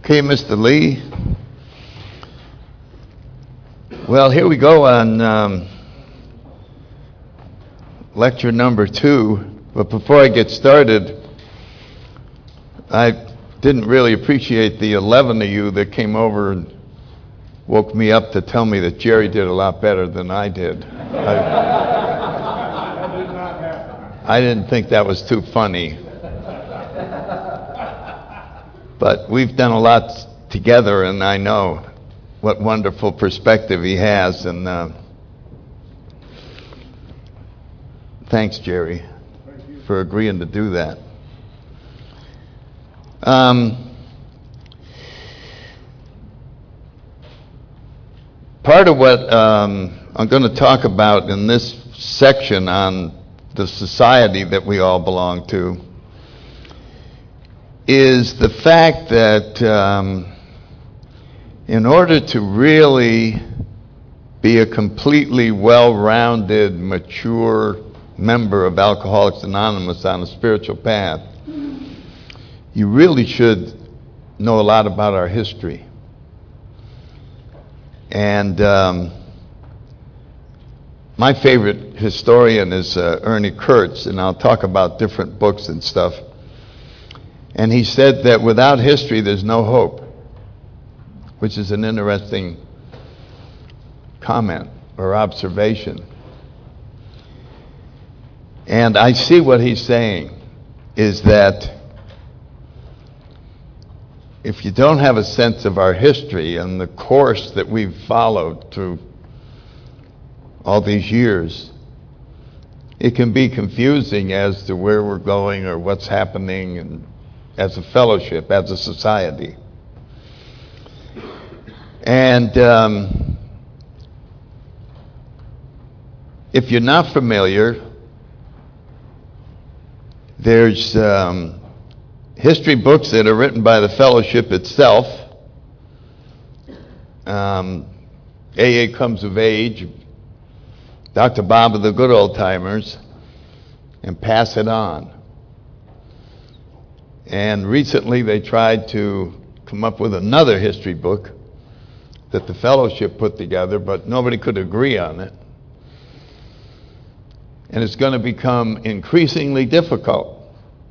Okay, Mr. Lee. Well, here we go on lecture number 2. But before I get started, I didn't really appreciate the 11 of you that came over and woke me up to tell me that Jerry did a lot better than I did. I didn't think that was too funny. But we've done a lot together, and I know what wonderful perspective he has. And thanks, Jerry, for agreeing to do that. Part of what I'm going to talk about in this section on the society that we all belong to is the fact that in order to really be a completely well-rounded, mature member of Alcoholics Anonymous on a spiritual path, you really should know a lot about our history. And my favorite historian is Ernie Kurtz, and I'll talk about different books and stuff. And he said that without history, there's no hope, which is an interesting comment or observation. And I see what he's saying is that if you don't have a sense of our history and the course that we've followed through all these years, it can be confusing as to where we're going or what's happening and as a fellowship, as a society. And if you're not familiar, there's history books that are written by the fellowship itself. AA Comes of Age, Dr. Bob of the Good Old Timers, and Pass It On. And recently they tried to come up with another history book that the fellowship put together, but nobody could agree on it. And it's going to become increasingly difficult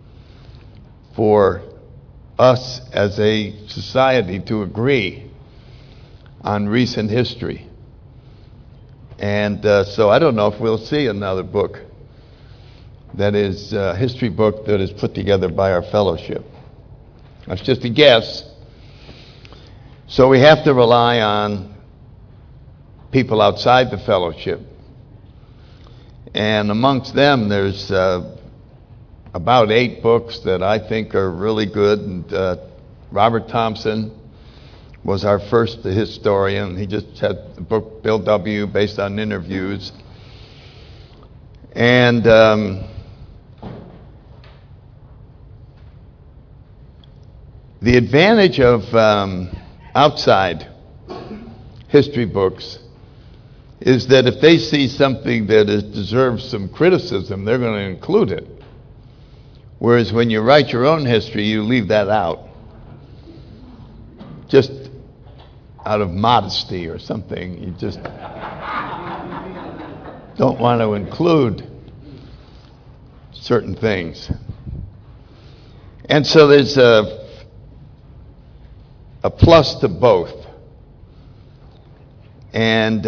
for us as a society to agree on recent history. And so I don't know if we'll see another book that is a history book that is put together by our fellowship. That's just a guess. So we have to rely on people outside the fellowship. And amongst them, there's about 8 books that I think are really good. And Robert Thompson was our first historian. He just had the book Bill W. based on interviews. And the advantage of outside history books is that if they see something that deserves some criticism, they're going to include it. Whereas when you write your own history, you leave that out. Just out of modesty or something. You just don't want to include certain things. And so there's a plus to both. And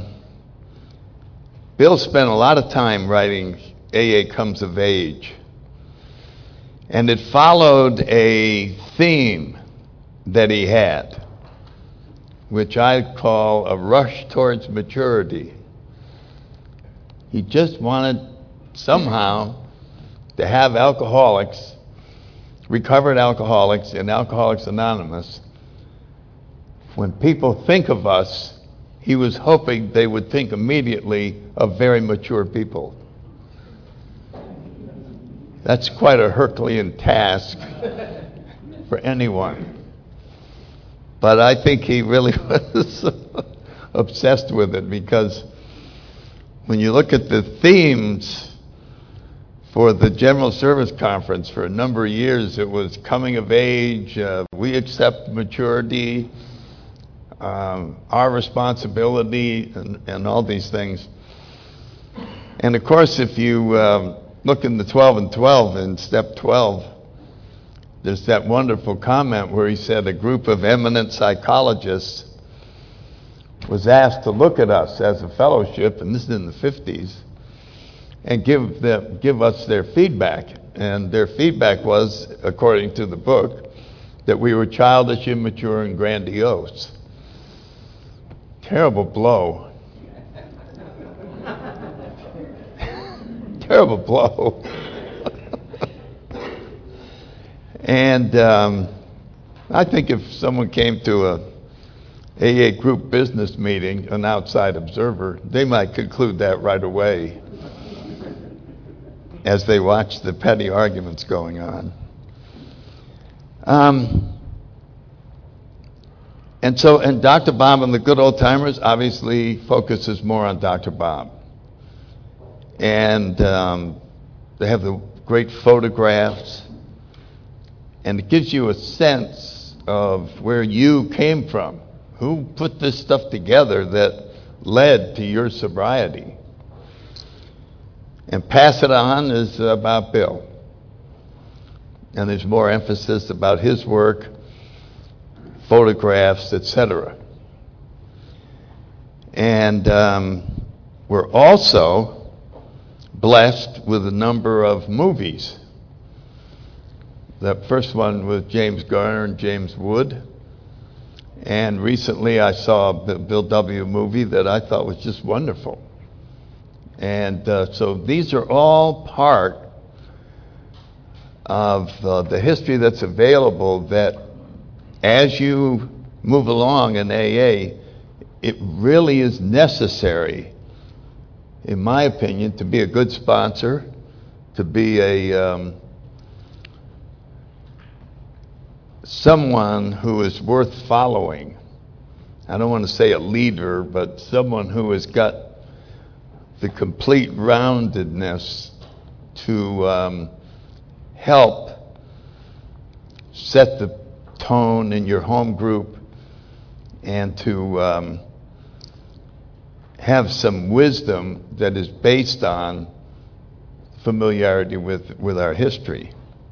Bill spent a lot of time writing AA Comes of Age. And it followed a theme that he had, which I call a rush towards maturity. He just wanted somehow to have alcoholics, recovered alcoholics, and Alcoholics Anonymous. When people think of us, he was hoping they would think immediately of very mature people. That's quite a Herculean task for anyone. But I think he really was obsessed with it, because when you look at the themes for the General Service Conference for a number of years. It was coming of age, we accept maturity, our responsibility, and all these things. And of course, if you look in the 12 and 12, in step 12, there's that wonderful comment where he said a group of eminent psychologists was asked to look at us as a fellowship, and this is in the 50s, and give us their feedback. And their feedback was, according to the book, that we were childish, immature, and grandiose. Terrible blow. Terrible blow. And I think if someone came to a AA group business meeting, an outside observer, they might conclude that right away as they watch the petty arguments going on. And Dr. Bob and the Good Old Timers obviously focuses more on Dr. Bob. And they have the great photographs, and it gives you a sense of where you came from. Who put this stuff together that led to your sobriety? And Pass It On is about Bill. And there's more emphasis about his work, photographs, etc. And we're also blessed with a number of movies. The first one with James Garner and James Wood. And recently I saw a Bill W. movie that I thought was just wonderful. And so these are all part of the history that's available, that as you move along in AA, it really is necessary, in my opinion, to be a good sponsor, to be a someone who is worth following. I don't want to say a leader, but someone who has got the complete roundedness to help set the tone in your home group, and to have some wisdom that is based on familiarity with our history.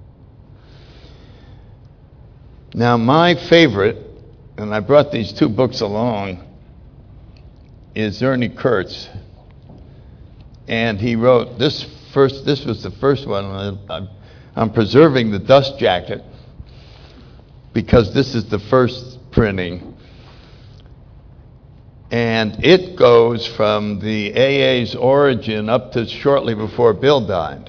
Now, my favorite, and I brought these two books along, is Ernie Kurtz. And he wrote this was the first one. I'm preserving the dust jacket because this is the first printing. And it goes from the AA's origin up to shortly before Bill died.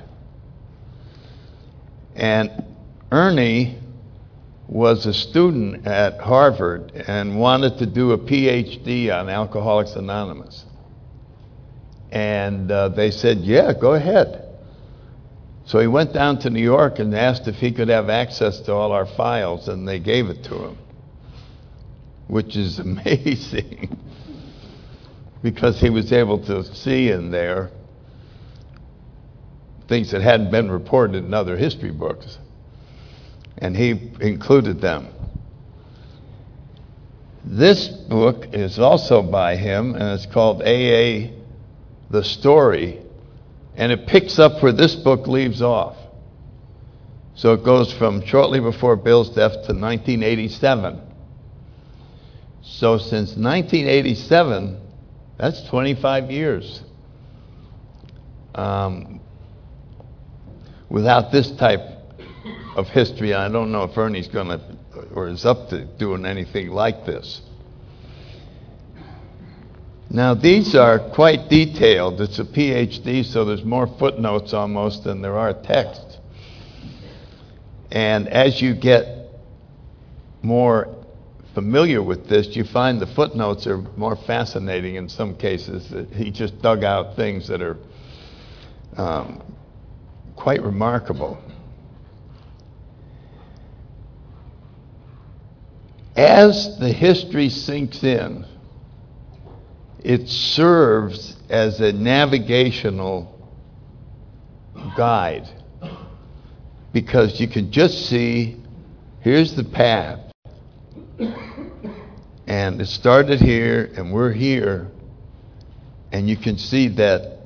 And Ernie was a student at Harvard and wanted to do a PhD on Alcoholics Anonymous. And they said, yeah, go ahead. So he went down to New York and asked if he could have access to all our files, and they gave it to him, which is amazing because he was able to see in there things that hadn't been reported in other history books, and he included them. This book is also by him, and it's called AA, The Story, and it picks up where this book leaves off. So it goes from shortly before Bill's death to 1987. So since 1987, that's 25 years. Without this type of history, I don't know if Ernie's going to, or is up to doing anything like this. Now, these are quite detailed. It's a PhD, so there's more footnotes almost than there are text. And as you get more familiar with this, you find the footnotes are more fascinating in some cases. He just dug out things that are quite remarkable. As the history sinks in, it serves as a navigational guide, because you can just see, here's the path. And it started here, and we're here, and you can see that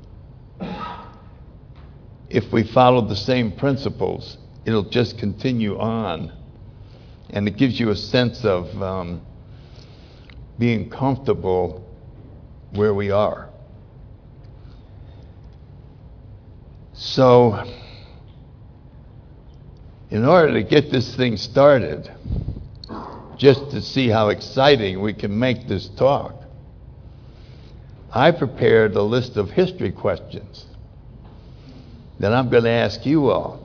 if we follow the same principles, it'll just continue on. And it gives you a sense of being comfortable where we are. So, in order to get this thing started, just to see how exciting we can make this talk, I prepared a list of history questions that I'm going to ask you all.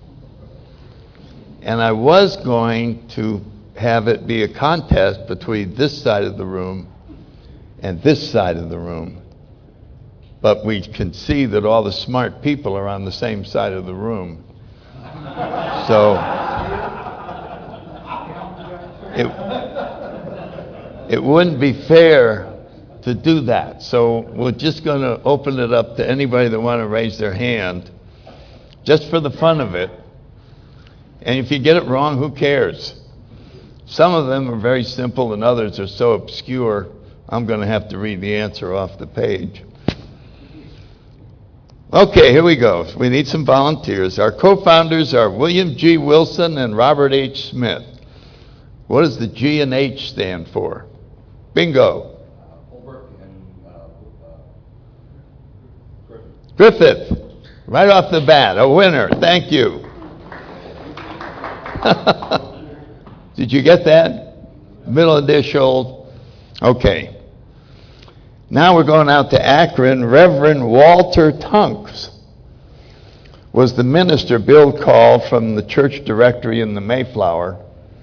And I was going to have it be a contest between this side of the room and this side of the room. But we can see that all the smart people are on the same side of the room. So it wouldn't be fair to do that. So we're just going to open it up to anybody that want to raise their hand, just for the fun of it. And if you get it wrong, who cares? Some of them are very simple and others are so obscure, I'm going to have to read the answer off the page. Okay, here we go. We need some volunteers. Our co-founders are William G. Wilson and Robert H. Smith. What does the G and H stand for? Bingo. Holbrook and Griffith. Right off the bat, a winner. Thank you. Did you get that? Middle initial. Okay. Now we're going out to Akron. Reverend Walter Tunks was the minister Bill called from the church directory in the Mayflower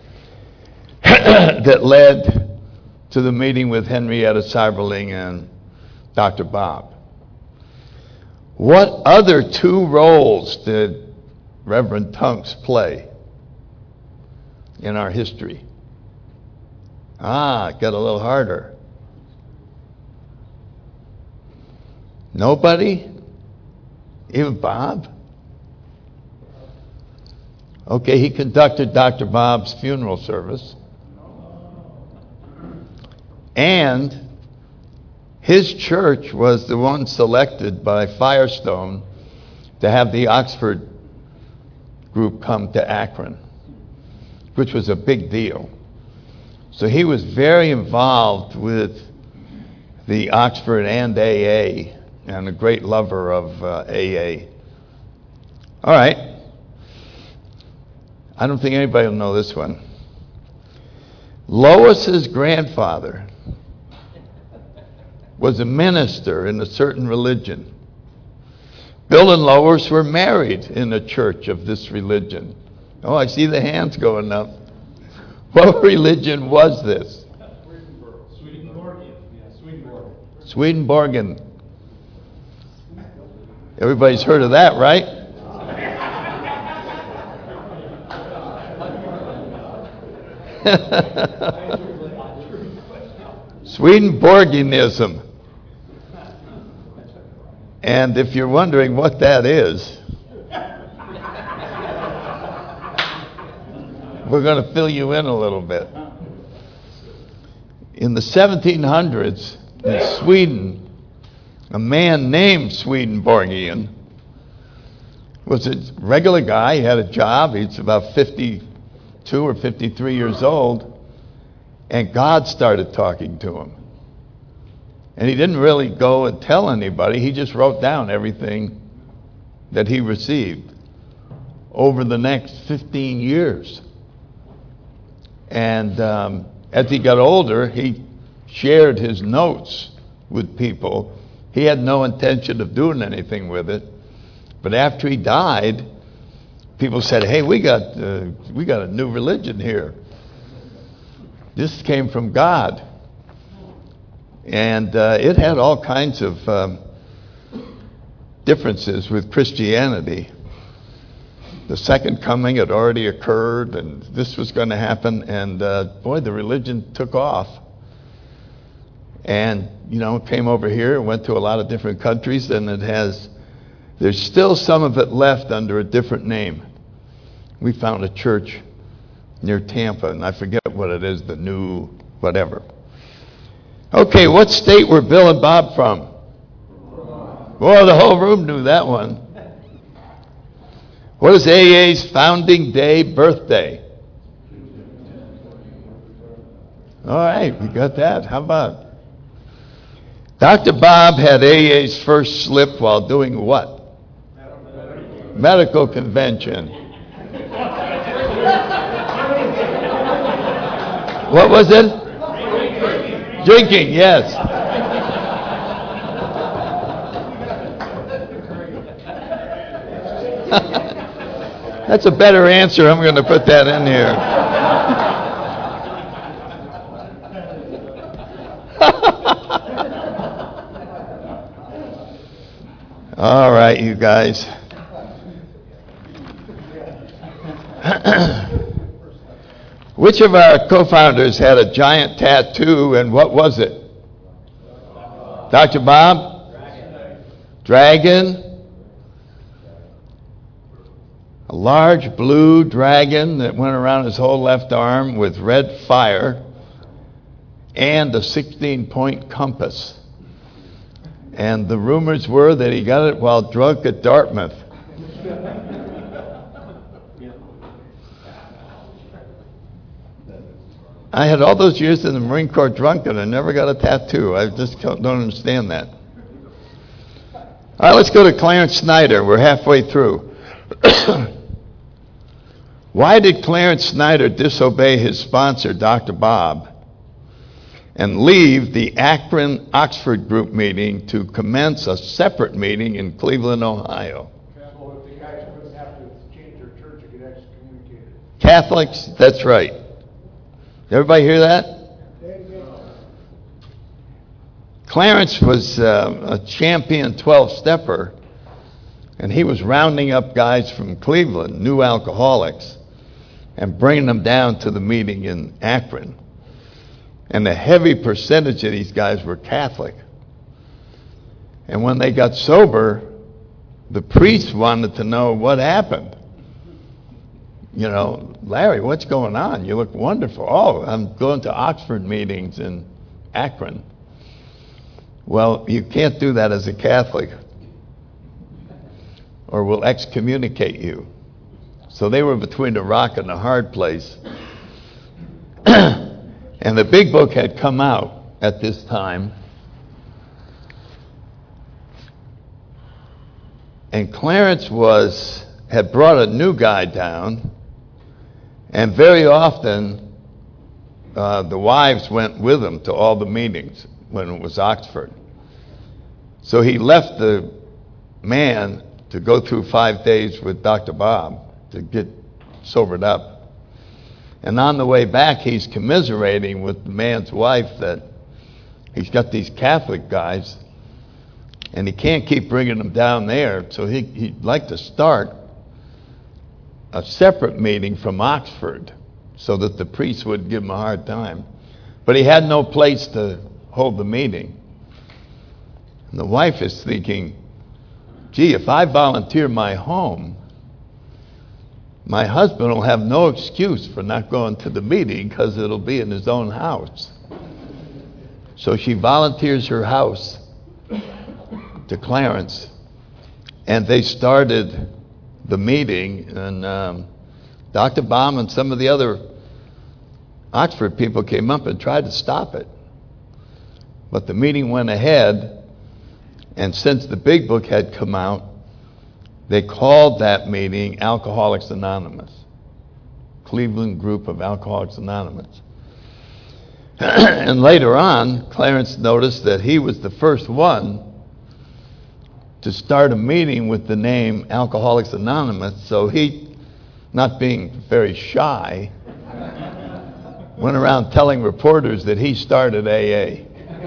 that led to the meeting with Henrietta Seiberling and Dr. Bob. What other two roles did Reverend Tunks play in our history? It got a little harder. Nobody? Even Bob? Okay, he conducted Dr. Bob's funeral service. And his church was the one selected by Firestone to have the Oxford group come to Akron, which was a big deal. So he was very involved with the Oxford and AA, and a great lover of AA. All right. I don't think anybody will know this one. Lois's grandfather was a minister in a certain religion. Bill and Lois were married in a church of this religion. Oh, I see the hands going up. What religion was this? Swedenborgian. Yeah, Swedenborgian. Everybody's heard of that, right? Swedenborgianism. And if you're wondering what that is, we're going to fill you in a little bit. In the 1700s, in Sweden, a man named Swedenborgian was a regular guy. He had a job. He's about 52 or 53 years old. And God started talking to him. And he didn't really go and tell anybody. He just wrote down everything that he received over the next 15 years. And as he got older, he shared his notes with people. He had no intention of doing anything with it. But after he died, people said, hey, we got a new religion here. This came from God. And it had all kinds of differences with Christianity. The second coming had already occurred, and this was going to happen. And boy, the religion took off. And, came over here, went to a lot of different countries, and it has There's still some of it left under a different name. We found a church near Tampa, and I forget what it is, the new whatever. Okay, what state were Bill and Bob from? Boy, the whole room knew that one. What is AA's founding day birthday? All right, we got that. How about? Dr. Bob had AA's first slip while doing what? Medical convention. What was it? Drinking, yes. That's a better answer. I'm going to put that in here. All right, you guys. Which of our co-founders had a giant tattoo, and what was it? Dr. Bob? Dragon. A large blue dragon that went around his whole left arm with red fire and a 16-point compass. And the rumors were that he got it while drunk at Dartmouth. I had all those years in the Marine Corps drunk and I never got a tattoo. I just don't understand that. All right, let's go to Clarence Snyder. We're halfway through. Why did Clarence Snyder disobey his sponsor, Dr. Bob, and leave the Akron-Oxford group meeting to commence a separate meeting in Cleveland, Ohio? Well, if the guys wouldn't have to change their church to get excommunicated. Catholics, that's right. Everybody hear that? Clarence was a champion 12-stepper, and he was rounding up guys from Cleveland, new alcoholics, and bringing them down to the meeting in Akron. And a heavy percentage of these guys were Catholic. And when they got sober, the priests wanted to know what happened. You know, Larry, what's going on? You look wonderful. Oh, I'm going to Oxford meetings in Akron. Well, you can't do that as a Catholic, or we'll excommunicate you. So they were between a rock and a hard place. And the big book had come out at this time. And Clarence had brought a new guy down, and very often the wives went with him to all the meetings when it was Oxford. So he left the man to go through 5 days with Dr. Bob to get sobered up. And on the way back, he's commiserating with the man's wife that he's got these Catholic guys, and he can't keep bringing them down there, so he'd like to start a separate meeting from Oxford so that the priests would give him a hard time. But he had no place to hold the meeting. And the wife is thinking, gee, if I volunteer my home, my husband will have no excuse for not going to the meeting because it'll be in his own house. So she volunteers her house to Clarence, and they started the meeting, and Dr. Baum and some of the other Oxford people came up and tried to stop it. But the meeting went ahead, and since the big book had come out, they called that meeting Alcoholics Anonymous, Cleveland group of Alcoholics Anonymous. And later on, Clarence noticed that he was the first one to start a meeting with the name Alcoholics Anonymous, so he, not being very shy, went around telling reporters that he started AA.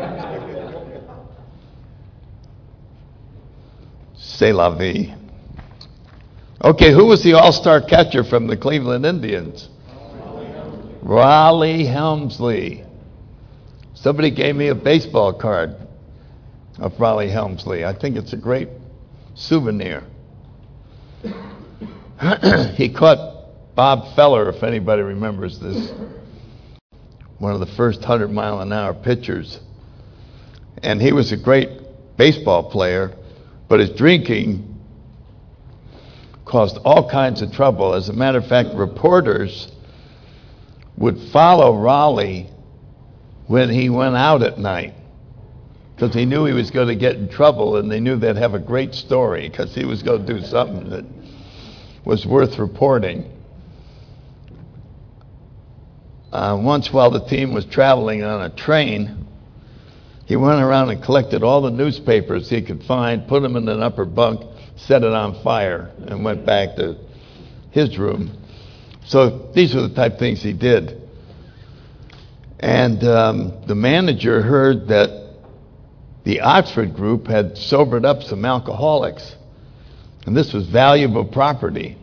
C'est la vie. Okay, who was the all-star catcher from the Cleveland Indians? Raleigh Helmsley. Somebody gave me a baseball card of Raleigh Helmsley. I think it's a great souvenir. He caught Bob Feller, if anybody remembers this, one of the first 100-mile-an-hour pitchers. And he was a great baseball player, but his drinking caused all kinds of trouble. As a matter of fact, reporters would follow Raleigh when he went out at night because he knew he was going to get in trouble, and they knew they'd have a great story because he was going to do something that was worth reporting. Once while the team was traveling on a train, he went around and collected all the newspapers he could find, put them in an upper bunk, set it on fire, and went back to his room. So these were the type of things he did. And the manager heard that the Oxford group had sobered up some alcoholics, and this was valuable property.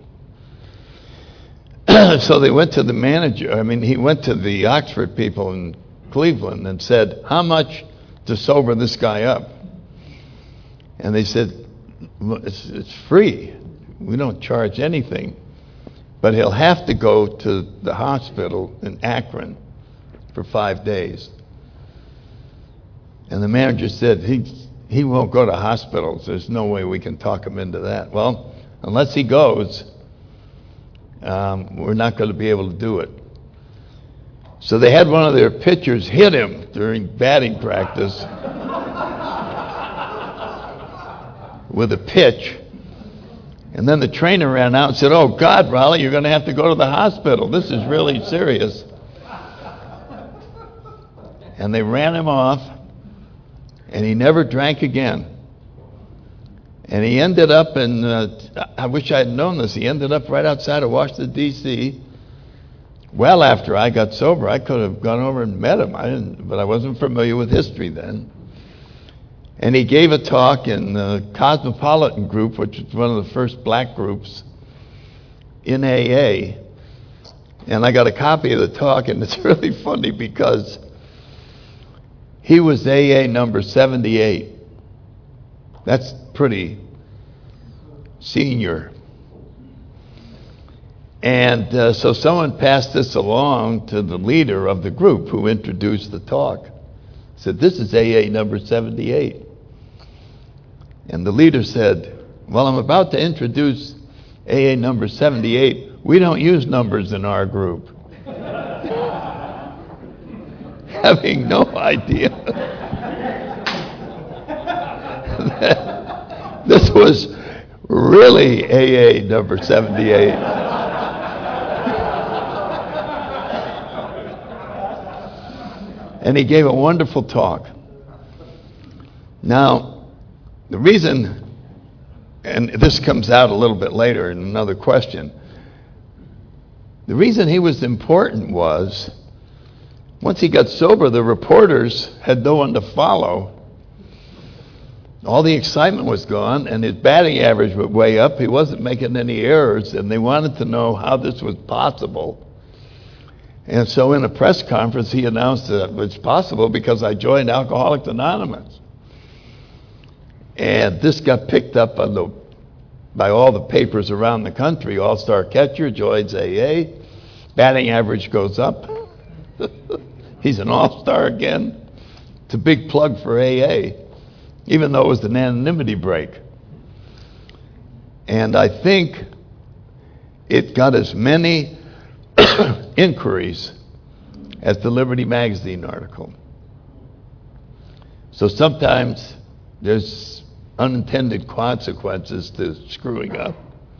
So they went to the manager, he went to the Oxford people in Cleveland and said, how much to sober this guy up? And they said, well, it's free. We don't charge anything. But he'll have to go to the hospital in Akron for 5 days. And the manager said, he won't go to hospitals. There's no way we can talk him into that. Well, unless he goes, we're not going to be able to do it. So they had one of their pitchers hit him during batting practice with a pitch. And then the trainer ran out and said, oh, God, Raleigh, you're going to have to go to the hospital. This is really serious. And they ran him off, and he never drank again. And he ended up in, I wish I had known this, he ended up right outside of Washington, D.C. Well after I got sober. I could have gone over and met him, but I wasn't familiar with history then. And he gave a talk in the Cosmopolitan Group, which was one of the first black groups in AA. And I got a copy of the talk, and it's really funny because he was AA number 78. That's pretty senior. And so someone passed this along to the leader of the group who introduced the talk. Said, this is AA number 78. And the leader said, well, I'm about to introduce AA number 78. We don't use numbers in our group. Having no idea that this was really AA number 78. And he gave a wonderful talk. Now, the reason, and this comes out a little bit later in another question, the reason he was important was, once he got sober, the reporters had no one to follow. All the excitement was gone, and his batting average was way up. He wasn't making any errors, and they wanted to know how this was possible. And so in a press conference, he announced that it's possible because I joined Alcoholics Anonymous. And this got picked up by all the papers around the country. All-star catcher joins AA. Batting average goes up. He's an all-star again. It's a big plug for AA, even though it was an anonymity break. And I think it got as many inquiries as the Liberty Magazine article. So sometimes there's unintended consequences to screwing up.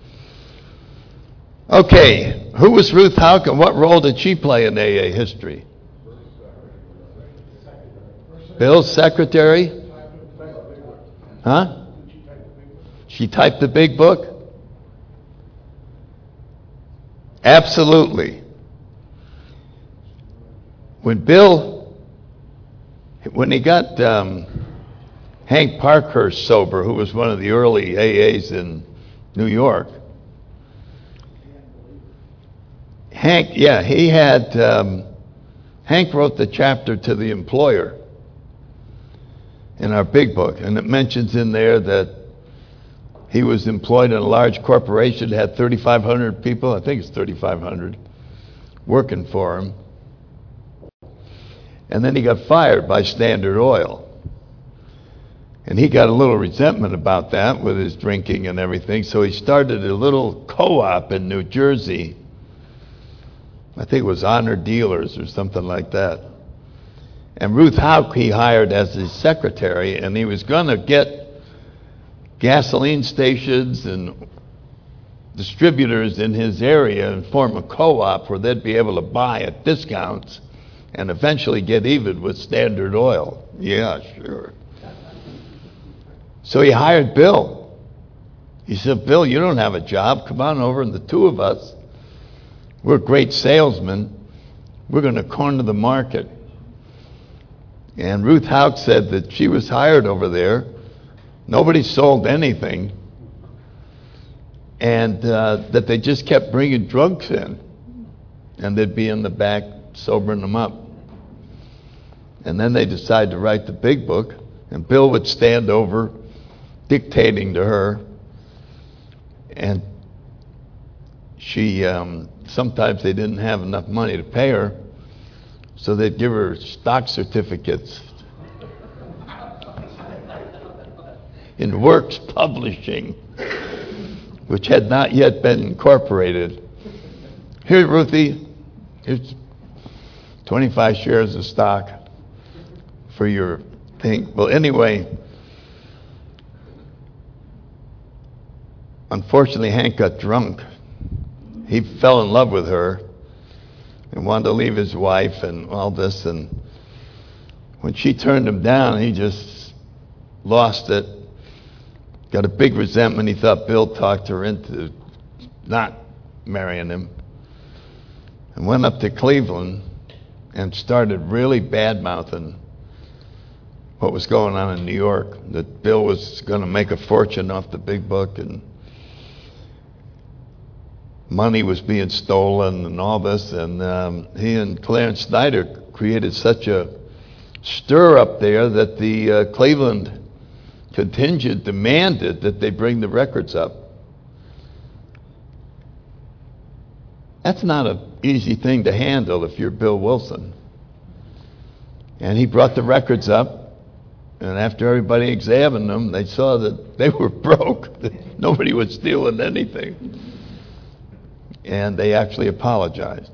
Okay, who was Ruth Houck and what role did she play in AA history? Bill's secretary? Huh? She typed the big book? Absolutely. When he got Hank Parkhurst sober, who was one of the early AAs in New York, Hank wrote the chapter to the employer in our big book, and it mentions in there that He was employed in a large corporation that had 3,500 people, I think it's 3,500, working for him. And then he got fired by Standard Oil. And he got a little resentment about that with his drinking and everything, so he started a little co-op in New Jersey. I think it was Honor Dealers or something like that. And Ruth Hauk he hired as his secretary, and he was going to get gasoline stations and distributors in his area and form a co-op where they'd be able to buy at discounts and eventually get even with Standard Oil. Yeah, sure. So he hired Bill. He said, Bill, you don't have a job. Come on over, and the two of us, we're great salesmen. We're going to corner the market. And Ruth Hauk said that she was hired over there. Nobody sold anything. And that they just kept bringing drunks in. And they'd be in the back sobering them up. And then they decided to write the big book. And Bill would stand over dictating to her. And she, sometimes they didn't have enough money to pay her. So they'd give her stock certificates in Works Publishing, which had not yet been incorporated. Here, Ruthie, here's 25 shares of stock for your thing. Well, anyway, unfortunately, Hank got drunk. He fell in love with her and wanted to leave his wife and all this. And when she turned him down, he just lost it. Got a big resentment. He thought Bill talked her into not marrying him. And went up to Cleveland and started really bad-mouthing what was going on in New York. That Bill was going to make a fortune off the big book, and money was being stolen and all this. And he and Clarence Snyder created such a stir up there that the Cleveland contingent demanded that they bring the records up. That's not an easy thing to handle if you're Bill Wilson. And he brought the records up, and after everybody examined them, they saw that they were broke, that nobody was stealing anything. And they actually apologized.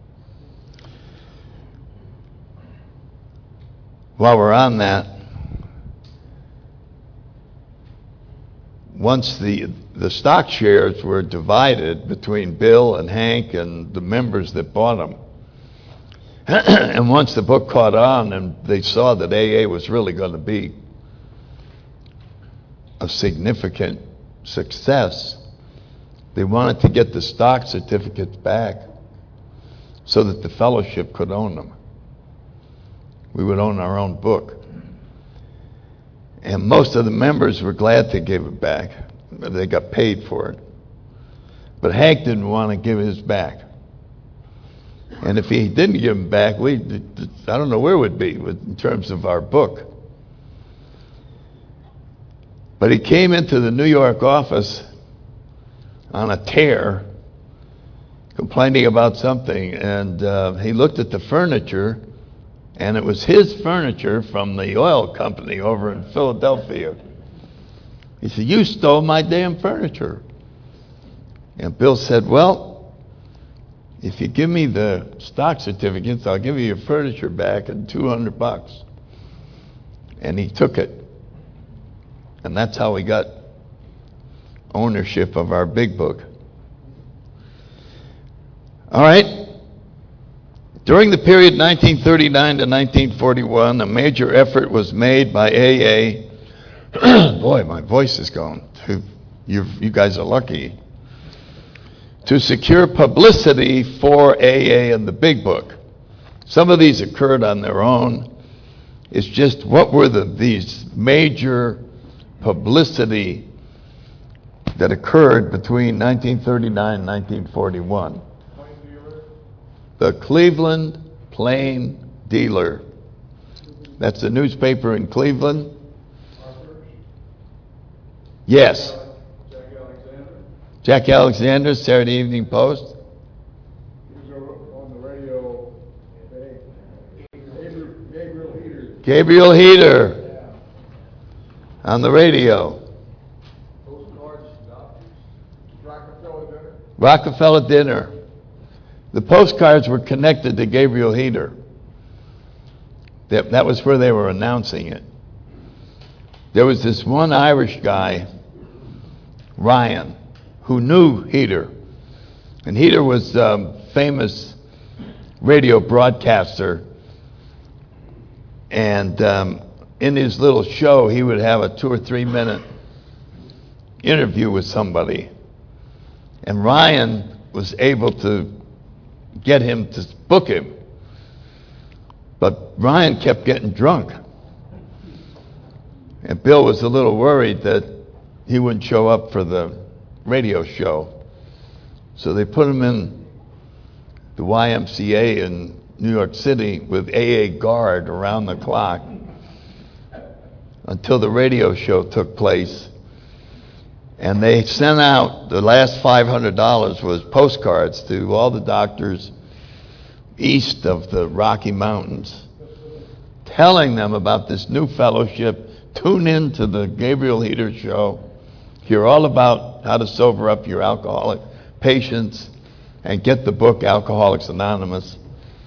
While we're on that, once the stock shares were divided between Bill and Hank and the members that bought them, and once the book caught on and they saw that AA was really going to be a significant success, they wanted to get the stock certificates back so that the fellowship could own them. We would own our own book. And most of the members were glad to give it back. They got paid for it. But Hank didn't want to give his back. And if he didn't give them back, I don't know where we'd be in terms of our book. But he came into the New York office on a tear, complaining about something, and he looked at the furniture, and it was his furniture from the oil company over in Philadelphia. He said, "You stole my damn furniture." And Bill said, "Well, if you give me the stock certificates, I'll give you your furniture back and $200. And he took it. And that's how we got ownership of our big book. All right. During the period 1939 to 1941, a major effort was made by AA. Boy, my voice is going. You guys are lucky. To secure publicity for AA and the big book. Some of these occurred on their own. It's just what were these major publicity that occurred between 1939 and 1941. The Cleveland Plain Dealer. That's the newspaper in Cleveland. Yes. Jack Alexander, Saturday Evening Post. He was on the radio, Gabriel Heater. Gabriel Heater on the radio. Postcards, doctors. Rockefeller Dinner. Rockefeller Dinner. The postcards were connected to Gabriel Heater. That was where they were announcing it. There was this one Irish guy, Ryan, who knew Heater. And Heater was a famous radio broadcaster. And in his little show, he would have a 2 or 3 minute interview with somebody. And Ryan was able to get him to book him. But Ryan kept getting drunk. And Bill was a little worried that he wouldn't show up for the radio show. So they put him in the YMCA in New York City with AA guard around the clock until the radio show took place. And they sent out, the last $500 was postcards to all the doctors east of the Rocky Mountains, telling them about this new fellowship. Tune in to the Gabriel Heater show. Hear all about how to sober up your alcoholic patients and get the book Alcoholics Anonymous.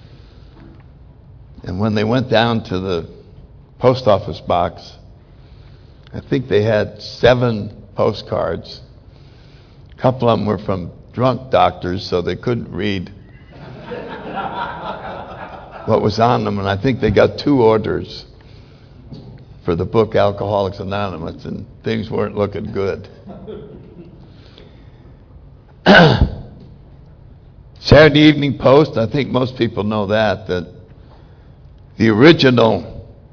And when they went down to the post office box, I think they had 7 postcards. A couple of them were from drunk doctors, so they couldn't read what was on them. And I think they got 2 orders for the book Alcoholics Anonymous, and things weren't looking good. Saturday Evening Post, I think most people know that the original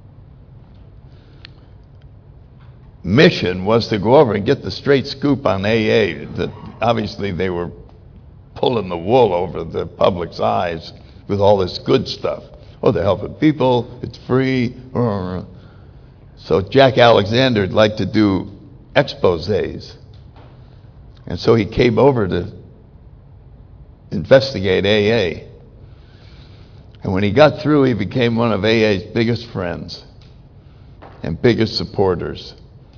mission was to go over and get the straight scoop on AA. That obviously they were pulling the wool over the public's eyes with all this good stuff. Oh, they're helping people, it's free. So Jack Alexander liked to do exposés. And so he came over to investigate AA. And when he got through, he became one of AA's biggest friends and biggest supporters.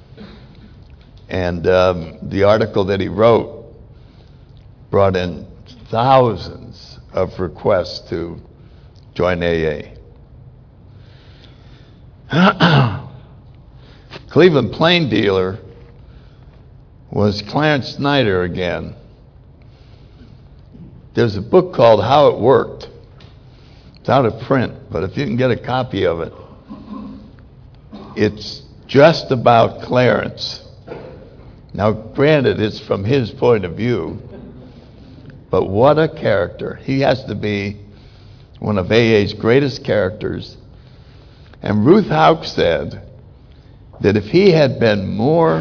And the article that he wrote brought in thousands of requests to join AA. Cleveland Plain Dealer was Clarence Snyder again. There's a book called How It Worked. It's out of print, but if you can get a copy of it, it's just about Clarence. Now, granted, it's from his point of view, but what a character. He has to be one of AA's greatest characters. And Ruth Houck said that if he had been more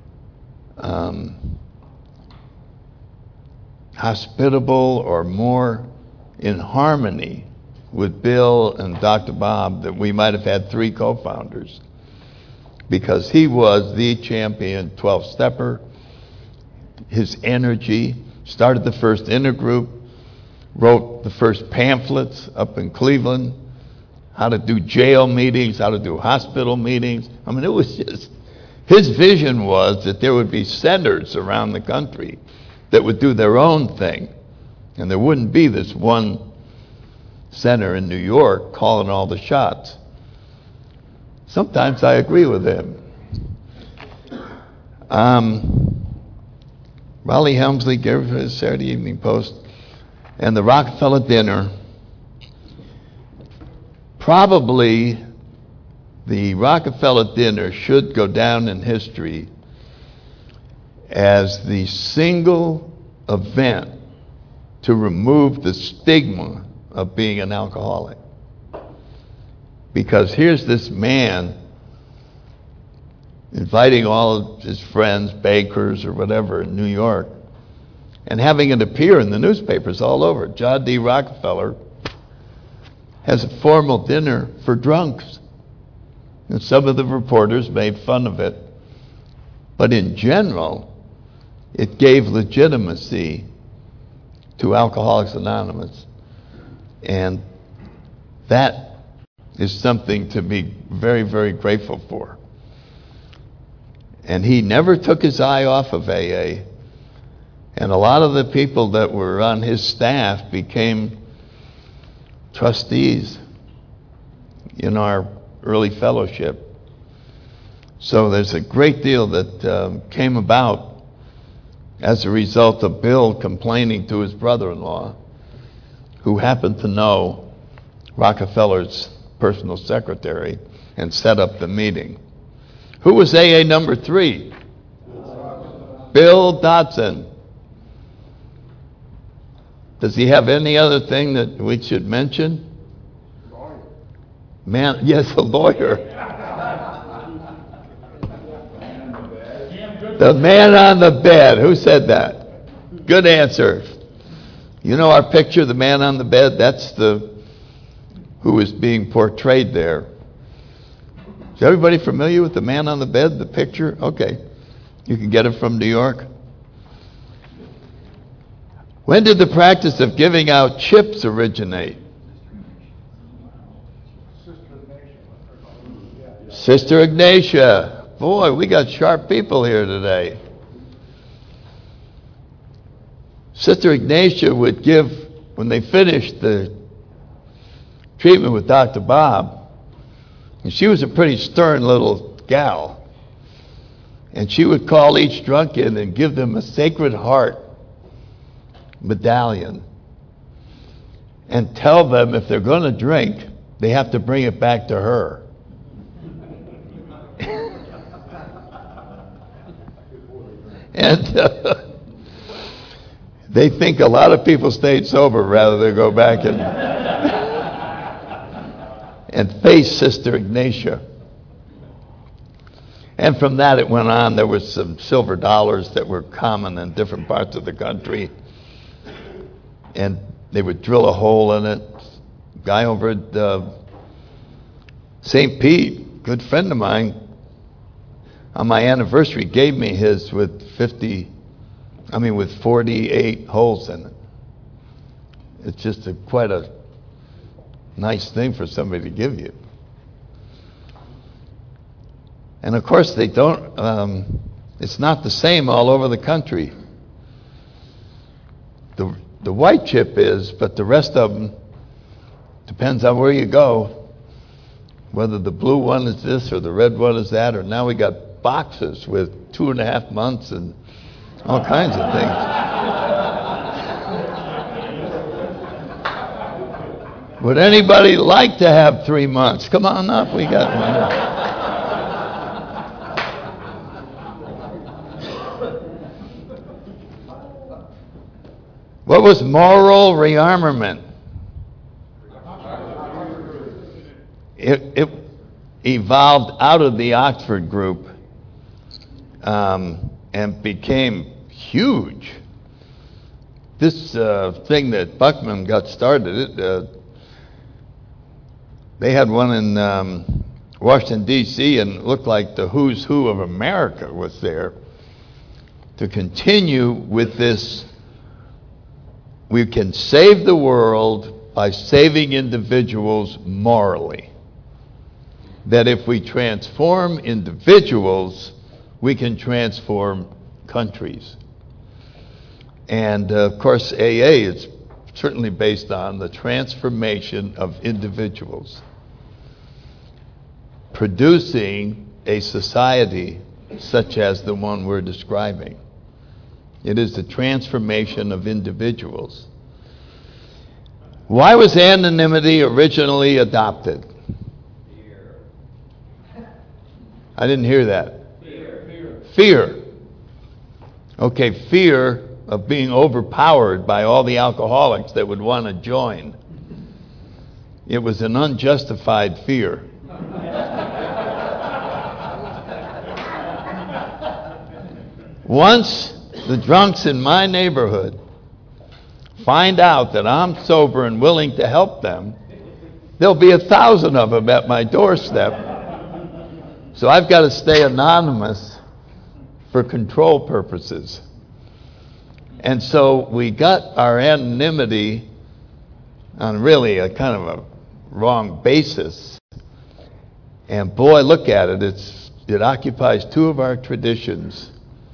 hospitable or more in harmony with Bill and Dr. Bob, that we might have had 3 co-founders, because he was the champion 12-stepper. His energy, started the first intergroup, wrote the first pamphlets up in Cleveland, how to do jail meetings, how to do hospital meetings. I mean, it was just, his vision was that there would be centers around the country that would do their own thing. And there wouldn't be this one center in New York calling all the shots. Sometimes I agree with him. Raleigh Helmsley gave his Saturday Evening Post, and the Rockefeller Dinner. Probably the Rockefeller Dinner should go down in history as the single event to remove the stigma of being an alcoholic. Because here's this man inviting all of his friends, bakers or whatever in New York, and having it appear in the newspapers all over. John D. Rockefeller has a formal dinner for drunks. And some of the reporters made fun of it. But in general, it gave legitimacy to Alcoholics Anonymous. And that is something to be very, very grateful for. And he never took his eye off of AA. And a lot of the people that were on his staff became trustees in our early fellowship. So there's a great deal that came about as a result of Bill complaining to his brother-in-law, who happened to know Rockefeller's personal secretary, and set up the meeting. Who was AA number 3? Bill Dodson. Does he have any other thing that we should mention? Man, yes, a lawyer. The man on the bed. Who said that? Good answer. You know our picture, the man on the bed? That's who is being portrayed there. Is everybody familiar with the man on the bed, the picture? Okay. You can get it from New York. When did the practice of giving out chips originate? Sister Ignatia. Boy, we got sharp people here today. Sister Ignatia would give, when they finished the treatment with Dr. Bob, and she was a pretty stern little gal, and she would call each drunk in and give them a Sacred Heart medallion and tell them if they're going to drink, they have to bring it back to her. And they think a lot of people stayed sober rather than go back and face Sister Ignatia. And from that it went on. There was some silver dollars that were common in different parts of the country. And they would drill a hole in it. A guy over at St. Pete, good friend of mine, on my anniversary gave me his with 48 holes in it. It's just quite a nice thing for somebody to give you. And of course they don't, it's not the same all over the country. The white chip is, but the rest of them, depends on where you go, whether the blue one is this or the red one is that, or now we got boxes with 2.5 months and all kinds of things. Would anybody like to have 3 months? Come on up, we got one. What was moral rearmament? It evolved out of the Oxford group and became huge. This thing that Buckman got started, they had one in Washington, D.C., and it looked like the who's who of America was there to continue with this. We can save the world by saving individuals morally. That if we transform individuals, we can transform countries. And of course, AA is certainly based on the transformation of individuals, producing a society such as the one we're describing. It is the transformation of individuals. Why was anonymity originally adopted? Fear. I didn't hear that. Fear. Fear. Okay, fear of being overpowered by all the alcoholics that would want to join. It was an unjustified fear. Once the drunks in my neighborhood find out that I'm sober and willing to help them, there'll be 1,000 of them at my doorstep. So I've got to stay anonymous for control purposes. And so we got our anonymity on really a kind of a wrong basis. And boy, look at it. It occupies two of our traditions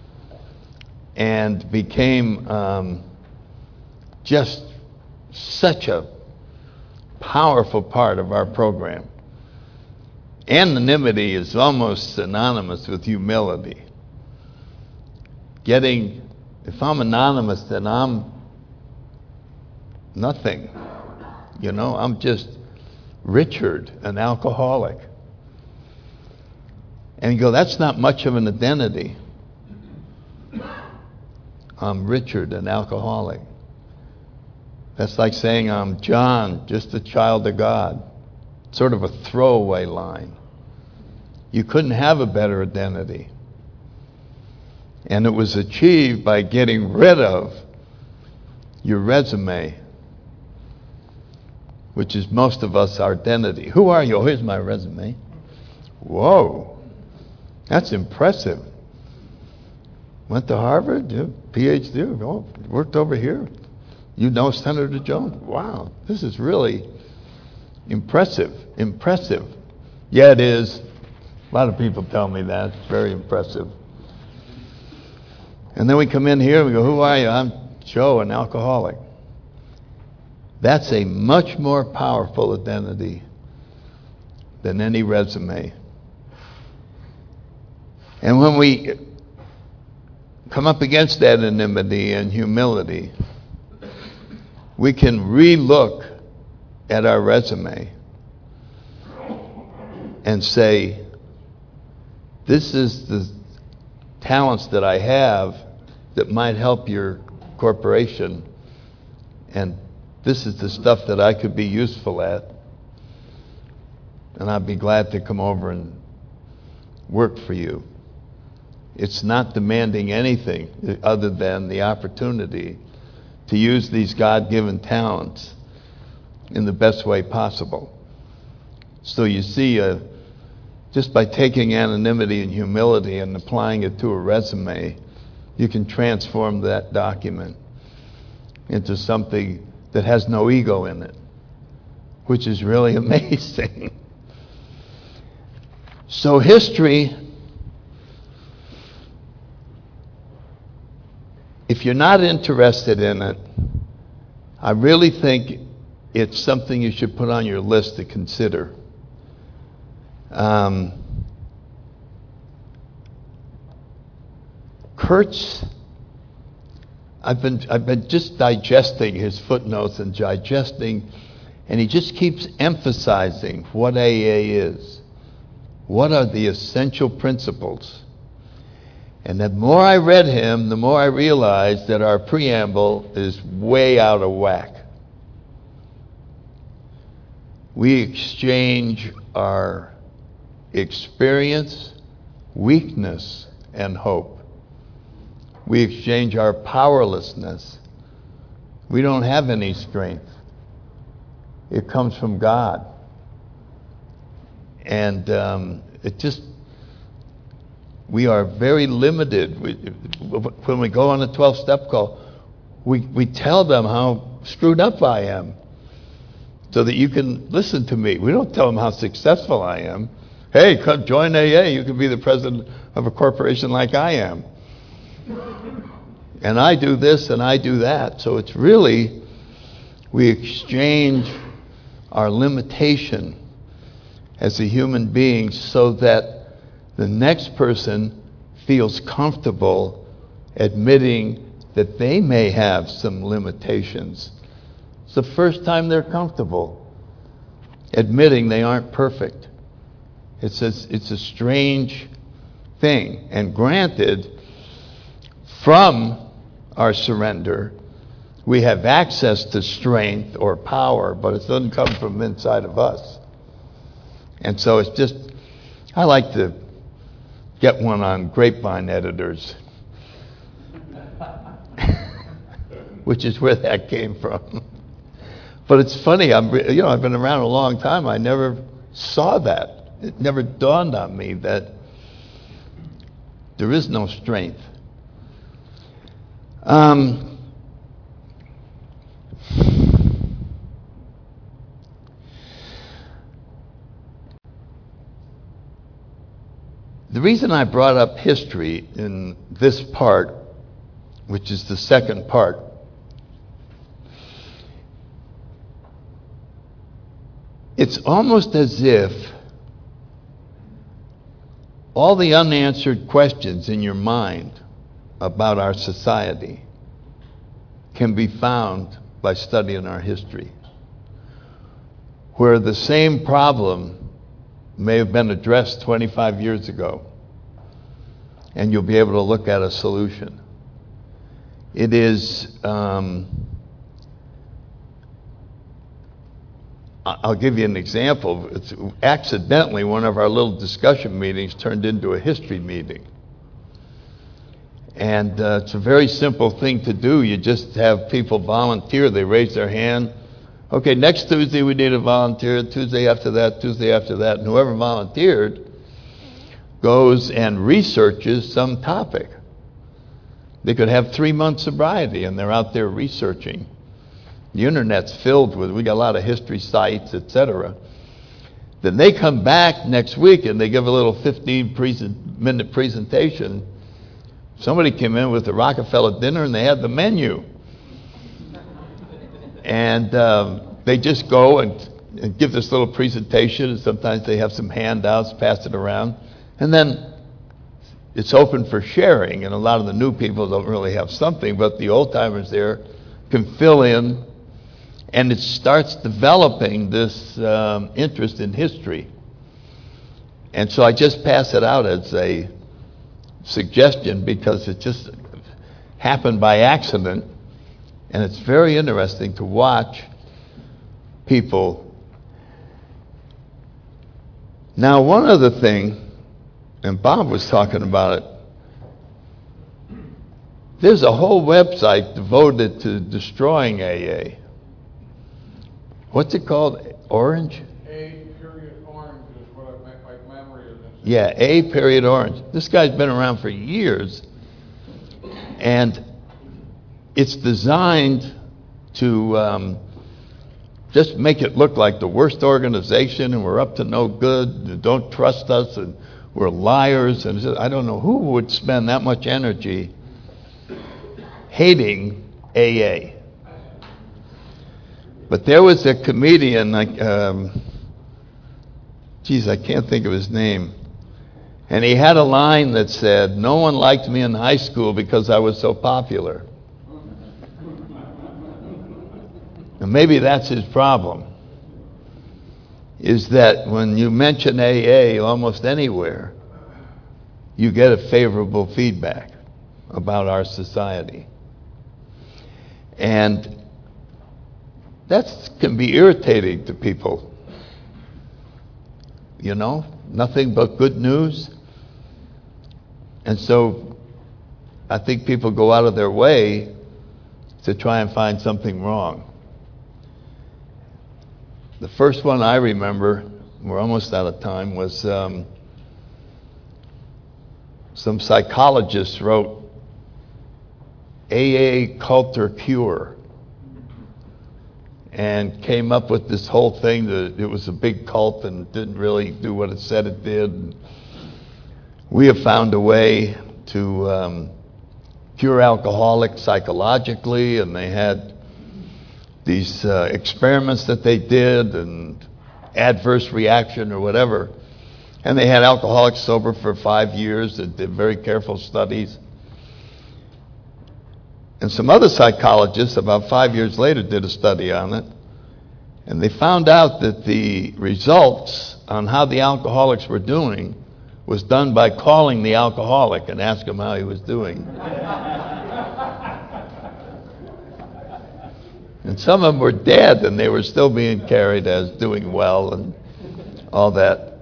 and became just such a powerful part of our program. Anonymity is almost synonymous with humility. If I'm anonymous, then I'm nothing. I'm just Richard, an alcoholic. And you go, that's not much of an identity. I'm Richard, an alcoholic. That's like saying I'm John, just a child of God. Sort of a throwaway line. You couldn't have a better identity. And it was achieved by getting rid of your resume, which is most of us our identity. Who are you? Oh, here's my resume. Whoa, that's impressive. Went to Harvard, PhD, worked over here. You know Senator Jones? Wow, this is really impressive. Yeah, it is. A lot of people tell me that. It's very impressive. And then we come in here and we go, who are you? I'm Joe, an alcoholic. That's a much more powerful identity than any resume. And when we come up against that anonymity and humility, we can re-look at our resume and say, this is the talents that I have that might help your corporation, and this is the stuff that I could be useful at, and I'd be glad to come over and work for you. It's not demanding anything other than the opportunity to use these God-given talents in the best way possible. So you see, just by taking anonymity and humility and applying it to a resume, you can transform that document into something that has no ego in it, which is really amazing. So history, if you're not interested in it, I really think it's something you should put on your list to consider. Kurtz, I've been just digesting his footnotes and he just keeps emphasizing what AA is. What are the essential principles? And the more I read him, the more I realized that our preamble is way out of whack. We exchange our experience, weakness, and hope. We exchange our powerlessness. We don't have any strength. It comes from God. And we are very limited. When we go on a 12-step call, we tell them how screwed up I am so that you can listen to me. We don't tell them how successful I am. Hey, come join AA. You can be the president of a corporation like I am. And I do this and I do that. So it's really, we exchange our limitation as a human being so that the next person feels comfortable admitting that they may have some limitations. It's the first time they're comfortable admitting they aren't perfect. It's a strange thing. And granted, from our surrender, we have access to strength or power, but it doesn't come from inside of us. And so it's just, I like to get one on Grapevine editors, which is where that came from. But it's funny, I've been around a long time. I never saw that. It never dawned on me that there is no strength. The reason I brought up history in this part, which is the second part, it's almost as if all the unanswered questions in your mind about our society can be found by studying our history, where the same problem may have been addressed 25 years ago, and you'll be able to look at a solution. It is, I'll give you an example. It's accidentally, one of our little discussion meetings turned into a history meeting. And it's a very simple thing to do. You just have people volunteer. They raise their hand. Okay, next Tuesday we need a volunteer. Tuesday after that, Tuesday after that. And whoever volunteered goes and researches some topic. They could have 3 months sobriety, and they're out there researching. The internet's filled with, we got a lot of history sites, etc. Then they come back next week and they give a little 15-minute presentation. Somebody came in with the Rockefeller dinner and they had the menu. And they just go and give this little presentation, and sometimes they have some handouts, pass it around. And then it's open for sharing, and a lot of the new people don't really have something, but the old-timers there can fill in, and it starts developing this interest in history. And so I just pass it out as a suggestion because it just happened by accident, and it's very interesting to watch people. Now, one other thing, and Bob was talking about it, there's a whole website devoted to destroying AA. What's it called? Orange? A.Orange is what my memory is. Yeah, A.Orange. This guy's been around for years, and it's designed to just make it look like the worst organization, and we're up to no good, and don't trust us, and we're liars. And I don't know who would spend that much energy hating AA. But there was a comedian, like, I can't think of his name. And he had a line that said, "No one liked me in high school because I was so popular." And maybe that's his problem, is that when you mention AA almost anywhere, you get a favorable feedback about our society. And that can be irritating to people. You know, nothing but good news. And so I think people go out of their way to try and find something wrong. The first one I remember, we're almost out of time, was some psychologists wrote AA Cult or Cure, and came up with this whole thing that it was a big cult and didn't really do what it said it did. We have found a way to cure alcoholics psychologically, and they had these experiments that they did, and adverse reaction or whatever. And they had alcoholics sober for 5 years and did very careful studies. And some other psychologists about 5 years later did a study on it, and they found out that the results on how the alcoholics were doing was done by calling the alcoholic and asking him how he was doing. And some of them were dead, and they were still being carried as doing well and all that.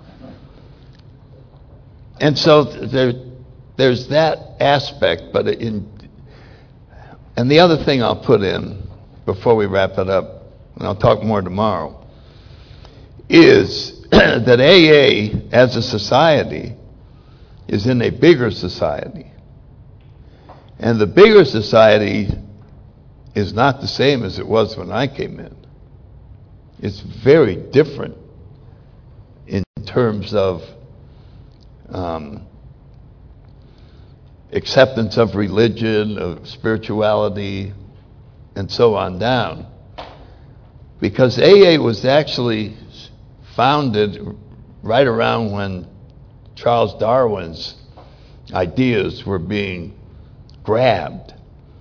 And so there's that aspect, but and the other thing I'll put in before we wrap it up, and I'll talk more tomorrow, is that AA as a society is in a bigger society. And the bigger society is not the same as it was when I came in. It's very different in terms of acceptance of religion, of spirituality, and so on down. Because AA was actually founded right around when Charles Darwin's ideas were being grabbed.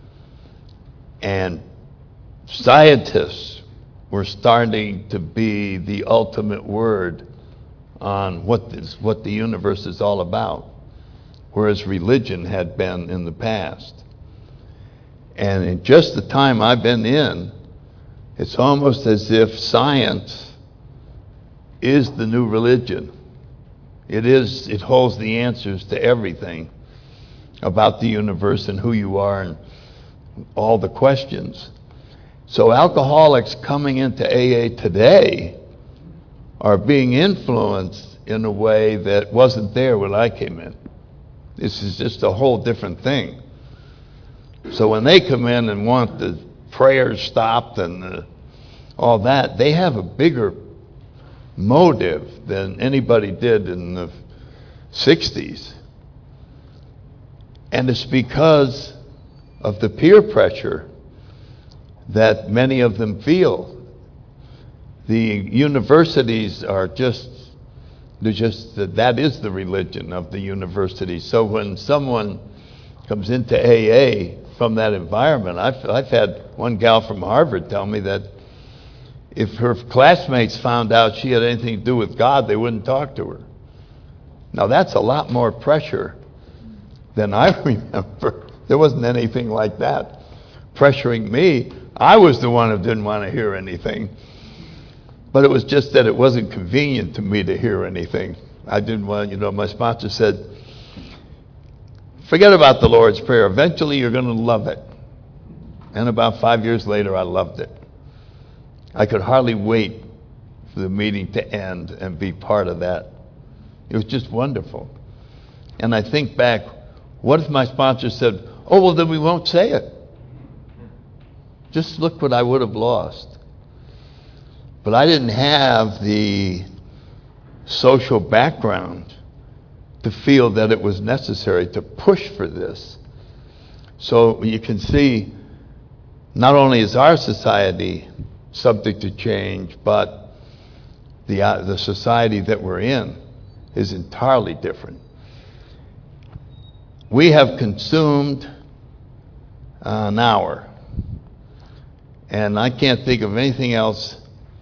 And scientists were starting to be the ultimate word on what the universe is all about, whereas religion had been in the past. And in just the time I've been in, it's almost as if science is the new religion. It holds the answers to everything about the universe and who you are and all the questions. So alcoholics coming into AA today are being influenced in a way that wasn't there when I came in. This is just a whole different thing. So when they come in and want the prayers stopped and all that, they have a bigger motive than anybody did in the 60s. And it's because of the peer pressure that many of them feel. The universities are that is the religion of the university. So when someone comes into AA from that environment, I've had one gal from Harvard tell me that if her classmates found out she had anything to do with God, they wouldn't talk to her. Now that's a lot more pressure than I remember. There wasn't anything like that pressuring me. I was the one who didn't want to hear anything. But it was just that it wasn't convenient to me to hear anything. I didn't want, my sponsor said, forget about the Lord's Prayer. Eventually you're going to love it. And about 5 years later, I loved it. I could hardly wait for the meeting to end and be part of that. It was just wonderful. And I think back, what if my sponsor said, oh, well, then we won't say it. Just look what I would have lost. But I didn't have the social background to feel that it was necessary to push for this. So you can see, not only is our society subject to change, but the society that we're in is entirely different. We have consumed an hour, and I can't think of anything else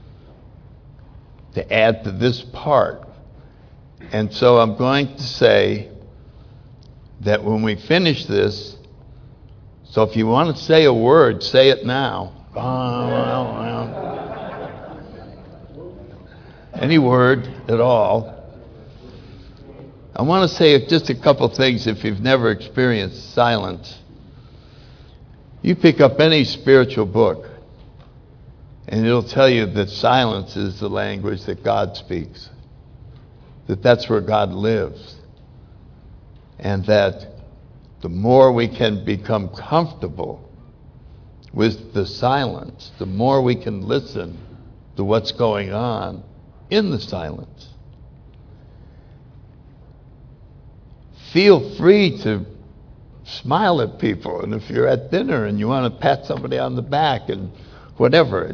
to add to this part. And so I'm going to say that when we finish this, so if you want to say a word, say it now. Any word at all. I want to say just a couple things if you've never experienced silence. You pick up any spiritual book, and it'll tell you that silence is the language that God speaks, that that's where God lives, and that the more we can become comfortable with the silence, the more we can listen to what's going on in the silence. Feel free to smile at people, and if you're at dinner and you want to pat somebody on the back and whatever,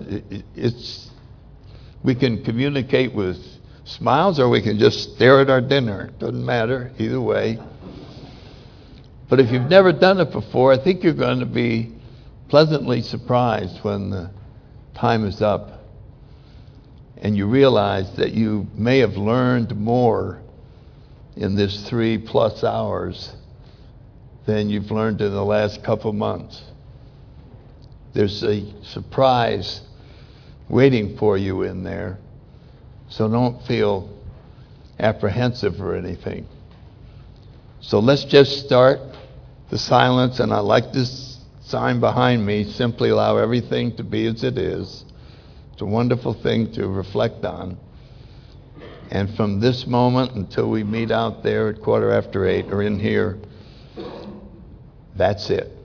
we can communicate with smiles, or we can just stare at our dinner. Doesn't matter, either way. But if you've never done it before, I think you're going to be pleasantly surprised when the time is up and you realize that you may have learned more in this 3+ hours than you've learned in the last couple months. There's a surprise waiting for you in there, so don't feel apprehensive or anything. So let's just start the silence, and I like this sign behind me, simply allow everything to be as it is. It's a wonderful thing to reflect on. And from this moment until we meet out there at 8:15 or in here, that's it.